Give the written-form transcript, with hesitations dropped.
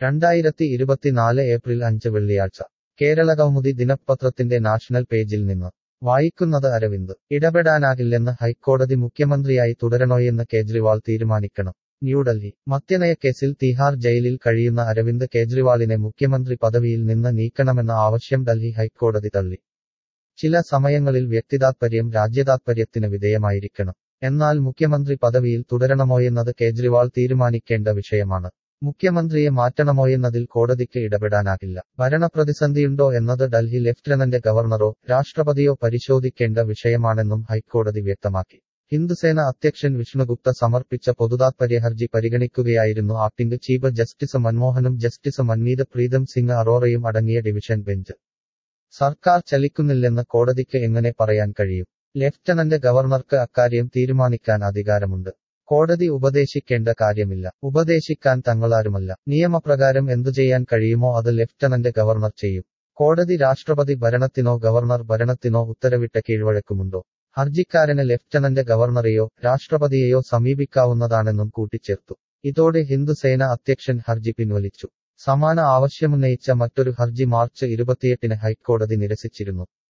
2024 April 5 വെള്ളിയാഴ്ച കേരളകൗമുദി ദിനപത്രത്തിന്റെ national പേജിൽ നിന്ന് വായിക്കുന്നത് അരവിന്ദ് ഇടപെടാനാകില്ലെന്ന് ഹൈക്കോടതി മുഖ്യമന്ത്രിയായി തുടരണോയെന്ന് കേജ്രിവാൾ തീരുമാനിക്കണം ന്യൂഡൽഹി മദ്യനയക്കേസിൽ തിഹാർ ജയിലിൽ കഴിയുന്ന അരവിന്ദ് കേജ്രിവാളിനെ മുഖ്യമന്ത്രി പദവിയിൽ നിന്ന് നീക്കണമെന്ന ആവശ്യം ഡൽഹി ഹൈക്കോടതി തള്ളി ചില സമയങ്ങളിൽ വ്യക്തിതാത്പര്യം രാജ്യതാത്പര്യത്തിന് വിധേയമായിരിക്കണം എന്നാൽ മുഖ്യമന്ത്രി പദവിയിൽ തുടരണമോയെന്നത് കേജ്രിവാൾ തീരുമാനിക്കേണ്ട വിഷയമാണ് മുഖ്യമന്ത്രിയെ മാറ്റണമോയെന്നതിൽ കോടതിക്ക് ഇടപെടാനാകില്ല ഭരണപ്രതിസന്ധിയുണ്ടോ എന്നത് ഡൽഹി ലഫ്റ്റനന്റ് ഗവർണറോ രാഷ്ട്രപതിയോ പരിശോധിക്കേണ്ട വിഷയമാണെന്നും ഹൈക്കോടതി വ്യക്തമാക്കി ഹിന്ദുസേന അധ്യക്ഷൻ വിഷ്ണുഗുപ്ത സമർപ്പിച്ച പൊതുതാത്പര്യ ഹർജി പരിഗണിക്കുകയായിരുന്നു ആക്ടിംഗ് ചീഫ് ജസ്റ്റിസ് മൻമോഹനും ജസ്റ്റിസ് മൻമീത് പ്രീതം സിംഗ് അറോറയും അടങ്ങിയ ഡിവിഷൻ ബെഞ്ച് സർക്കാർ ചലിക്കുന്നില്ലെന്ന് കോടതിക്ക് എങ്ങനെ പറയാൻ കഴിയും ലഫ്റ്റനന്റ് ഗവർണർക്ക് അക്കാര്യം തീരുമാനിക്കാൻ അധികാരമുണ്ട് കോടതി ഉപദേശിക്കേണ്ട കാര്യമില്ല ഉപദേശിക്കാൻ തങ്ങളാരുമല്ല നിയമപ്രകാരം എന്തുചെയ്യാൻ കഴിയുമോ അത് ലഫ്റ്റനന്റ് ഗവർണർ ചെയ്യും കോടതി രാഷ്ട്രപതി ഭരണത്തിനോ ഗവർണർ ഭരണത്തിനോ ഉത്തരവിട്ട കീഴ്വഴക്കമുണ്ടോ ഹർജിക്കാരന് ലഫ്റ്റനന്റ് ഗവർണറെയോ രാഷ്ട്രപതിയെയോ സമീപിക്കാവുന്നതാണെന്നും കൂട്ടിച്ചേർത്തു ഇതോടെ ഹിന്ദുസേന അധ്യക്ഷൻ ഹർജി പിൻവലിച്ചു സമാന ആവശ്യമുന്നയിച്ച മറ്റൊരു ഹർജി മാർച്ച് 28 ഹൈക്കോടതി നിരസിച്ചിരുന്നു